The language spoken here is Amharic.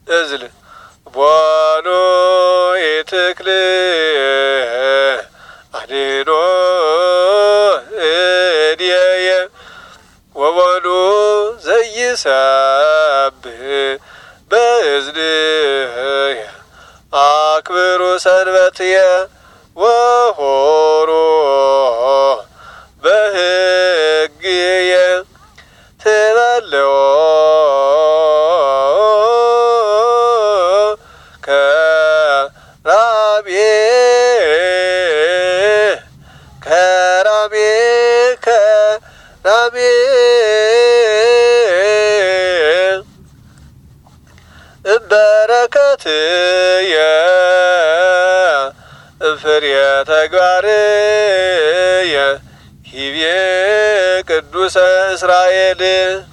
እዝል ቦኑ ይትክል አድኖ እድየ ወቦኑ ዘይሰብህ በእዝንየ አክብሩ ሰንበትየ ወሆሩ በሕግየ ትበልዖ ከራሜ በረከትየ ፍሬ ተግባርየ ሂቤ ቅዱሰ እስራኤል